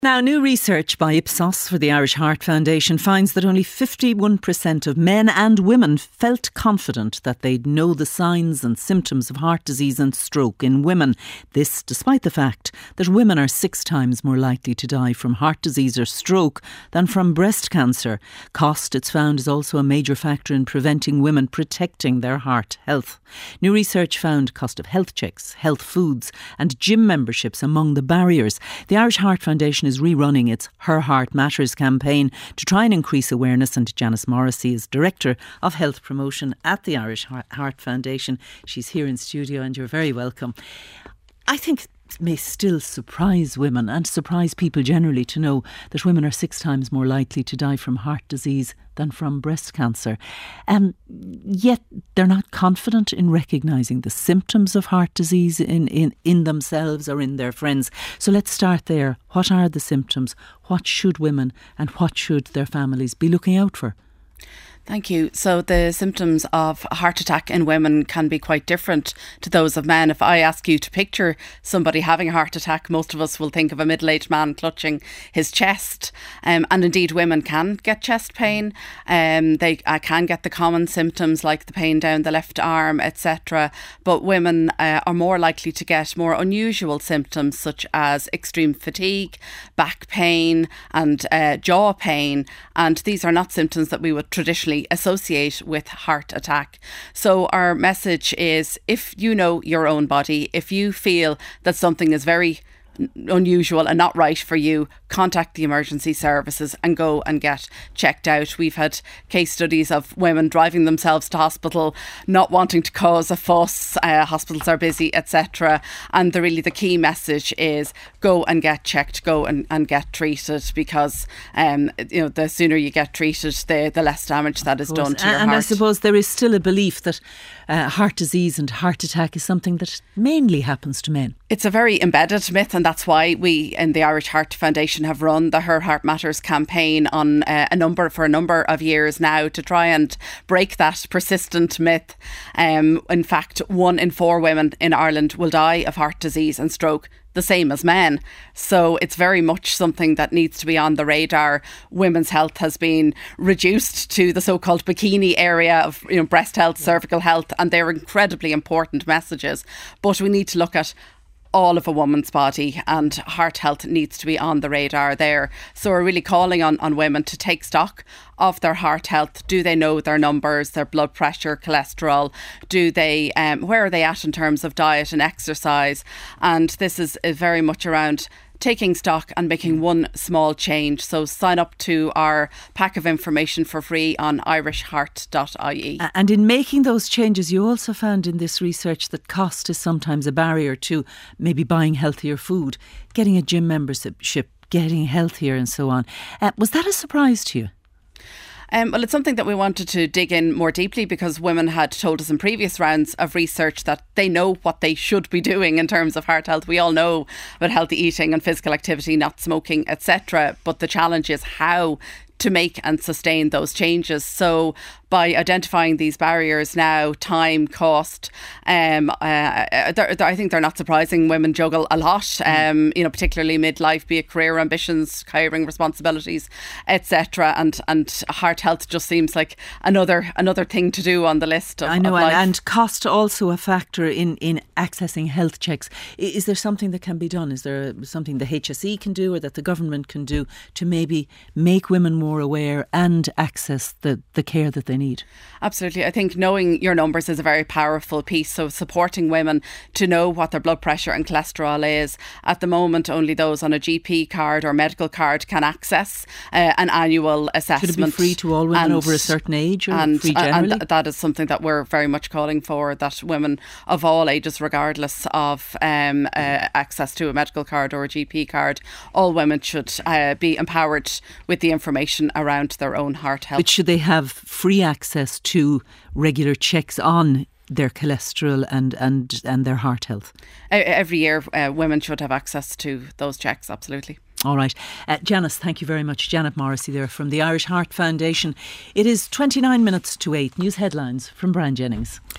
Now, new research by Ipsos for the Irish Heart Foundation finds that only 51% of men and women felt confident that they'd know the signs and symptoms of heart disease and stroke in women. This despite the fact that women are 6 times more likely to die from heart disease or stroke than from breast cancer. Cost, it's found, is also a major factor in preventing women protecting their heart health. New research found cost of health checks, health foods and gym memberships among the barriers. The Irish Heart Foundation is rerunning its Her Heart Matters campaign to try and increase awareness, and Janice Morrissey is Director of Health Promotion at the Irish Heart Foundation. She's here in studio and you're very welcome. I think it may still surprise women and surprise people generally to know that women are 6 times more likely to die from heart disease than from breast cancer. Yet they're not confident in recognising the symptoms of heart disease in themselves or in their friends. So let's start there. What are the symptoms? What should women and what should their families be looking out for? Thank you. So the symptoms of a heart attack in women can be quite different to those of men. If I ask you to picture somebody having a heart attack, most of us will think of a middle-aged man clutching his chest. And indeed, women can get chest pain. They can get the common symptoms like the pain down the left arm, etc. But women are more likely to get more unusual symptoms such as extreme fatigue, back pain and jaw pain. And these are not symptoms that we would traditionally associate with heart attack. So our message is, if you know your own body, if you feel that something is very unusual and not right for you, contact the emergency services and go and get checked out. We've had case studies of women driving themselves to hospital, not wanting to cause a fuss. Hospitals are busy, etc. And the key message is go and get checked, go and get treated, because the sooner you get treated, the less damage that is done to your heart. And I suppose there is still a belief that heart disease and heart attack is something that mainly happens to men. It's a very embedded myth, and that's why we in the Irish Heart Foundation have run the Her Heart Matters campaign on a number of years now to try and break that persistent myth. In fact, 1 in 4 women in Ireland will die of heart disease and stroke, the same as men. So it's very much something that needs to be on the radar. Women's health has been reduced to the so-called bikini area of breast health, cervical health, and they're incredibly important messages. But we need to look at all of a woman's body, and heart health needs to be on the radar there. So we're really calling on women to take stock of their heart health. Do they know their numbers, their blood pressure, cholesterol? Do they, where are they at in terms of diet and exercise? And this is very much around taking stock and making one small change. So sign up to our pack of information for free on irishheart.ie. And in making those changes, you also found in this research that cost is sometimes a barrier to maybe buying healthier food, getting a gym membership, getting healthier and so on. Was that a surprise to you? Well, it's something that we wanted to dig in more deeply, because women had told us in previous rounds of research that they know what they should be doing in terms of heart health. We all know about healthy eating and physical activity, not smoking, etc. But the challenge is how to make and sustain those changes. So by identifying these barriers now, time, cost, I think they're not surprising. Women juggle a lot, particularly midlife, be it career ambitions, hiring responsibilities, etc. And heart health just seems like another thing to do on the list. I know, of life. And cost also a factor in accessing health checks. Is there something that can be done? Is there something the HSE can do or that the government can do to maybe make women more aware and access the care that they need? Absolutely. I think knowing your numbers is a very powerful piece. So supporting women to know what their blood pressure and cholesterol is. At the moment, only those on a GP card or medical card can access an annual assessment. Should it be free to all women over a certain age, or free generally? And that is something that we're very much calling for, that women of all ages, regardless of access to a medical card or a GP card, all women should be empowered with the information around their own heart health. But should they have free access to regular checks on their cholesterol and their heart health? Every year, women should have access to those checks, absolutely. All right. Janice, thank you very much. Janet Morrissey there from the Irish Heart Foundation. It is 29 minutes to 8. News headlines from Brian Jennings.